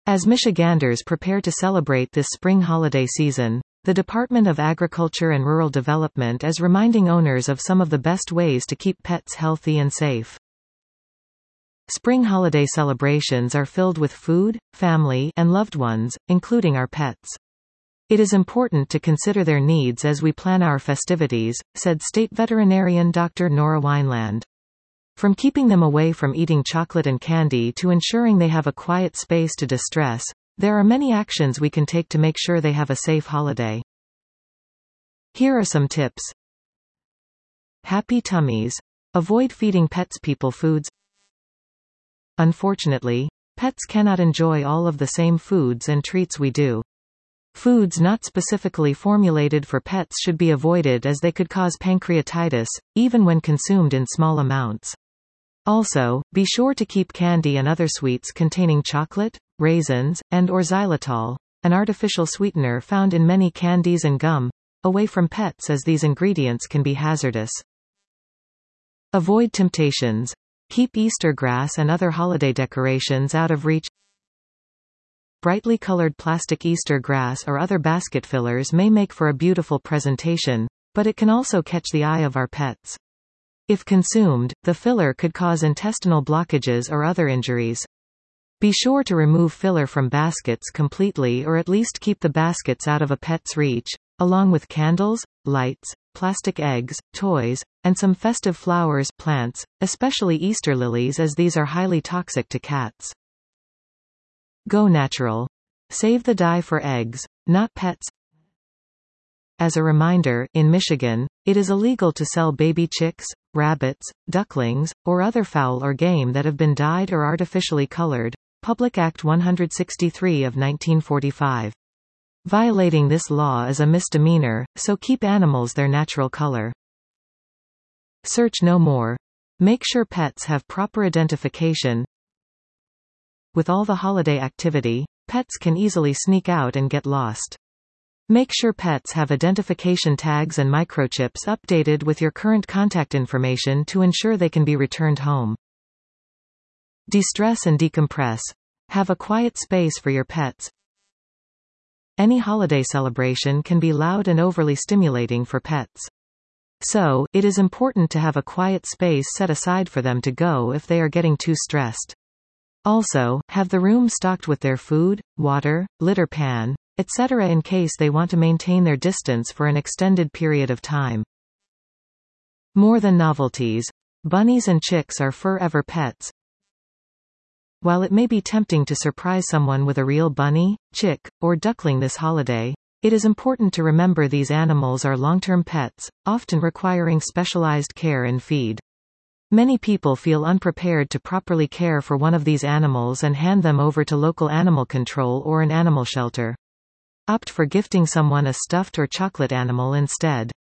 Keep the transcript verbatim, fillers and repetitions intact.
As Michiganders prepare to celebrate this spring holiday season, the Department of Agriculture and Rural Development is reminding owners of some of the best ways to keep pets healthy and safe. Spring holiday celebrations are filled with food, family, and loved ones, including our pets. It is important to consider their needs as we plan our festivities, said State Veterinarian Doctor Nora Wineland. From keeping them away from eating chocolate and candy to ensuring they have a quiet space to distress, there are many actions we can take to make sure they have a safe holiday. Here are some tips. Happy tummies. Avoid feeding pets people foods. Unfortunately, pets cannot enjoy all of the same foods and treats we do. Foods not specifically formulated for pets should be avoided as they could cause pancreatitis, even when consumed in small amounts. Also, be sure to keep candy and other sweets containing chocolate, raisins, and or xylitol, an artificial sweetener found in many candies and gum, away from pets as these ingredients can be hazardous. Avoid temptations. Keep Easter grass and other holiday decorations out of reach. Brightly colored plastic Easter grass or other basket fillers may make for a beautiful presentation, but it can also catch the eye of our pets. If consumed, the filler could cause intestinal blockages or other injuries. Be sure to remove filler from baskets completely or at least keep the baskets out of a pet's reach, along with candles, lights, plastic eggs, toys, and some festive flowers, plants, especially Easter lilies as these are highly toxic to cats. Go natural. Save the dye for eggs, not pets. As a reminder, in Michigan, it is illegal to sell baby chicks, rabbits, ducklings, or other fowl or game that have been dyed or artificially colored. Public Act one sixty-three of nineteen forty-five. Violating this law is a misdemeanor, so keep animals their natural color. Search no more. Make sure pets have proper identification. With all the holiday activity, pets can easily sneak out and get lost. Make sure pets have identification tags and microchips updated with your current contact information to ensure they can be returned home. De-stress and decompress. Have a quiet space for your pets. Any holiday celebration can be loud and overly stimulating for pets. So, it is important to have a quiet space set aside for them to go if they are getting too stressed. Also, have the room stocked with their food, water, litter pan, et cetera in case they want to maintain their distance for an extended period of time. More than novelties. Bunnies and chicks are forever pets. While it may be tempting to surprise someone with a real bunny, chick, or duckling this holiday, it is important to remember these animals are long-term pets, often requiring specialized care and feed. Many people feel unprepared to properly care for one of these animals and hand them over to local animal control or an animal shelter. Opt for gifting someone a stuffed or chocolate animal instead.